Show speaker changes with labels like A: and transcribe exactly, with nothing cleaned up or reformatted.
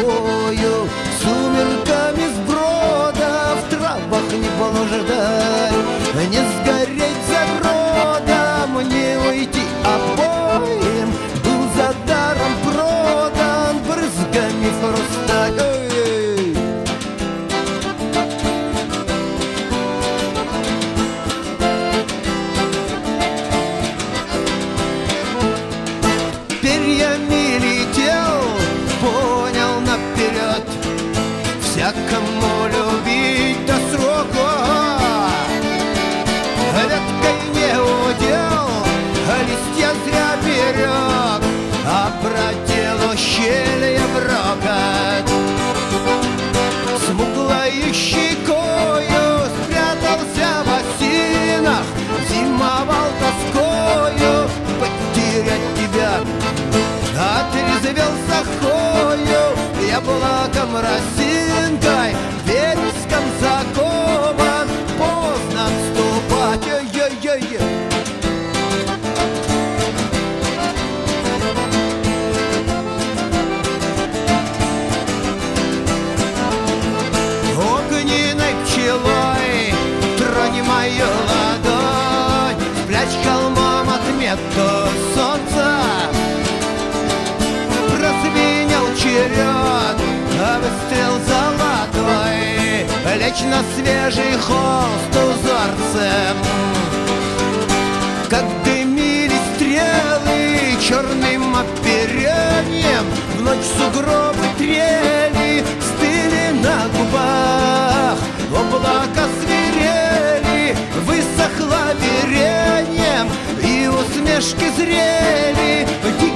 A: рекою, сумерками сброда, в травах не блуждать, не сгореть зародом, не уйти обоим, был за даром продан брызгами хрусталь. Ой! Перьями летел, понял наперед, всякому любить до срока. Веткой не удел, листья зря берег, обратил ущелье в рокот. Смуглой щекою спрятался в осинах, зимовал тоскою потерять тебя. Отрезвился хою, яблоком росинкой, вереском закован, поздно отступать. Ой-ой-ой. Огненной пчелой трони мою ладонь, спрячь холмом отметку солнца. Прозвенел черед, а выстрел золотой, лечь на свежий холст узорцем. Как дымились стрелы черным оперением, в ночь сугробы трели, стыли на губах, облака свирели, высохло верением, и усмешки зрели.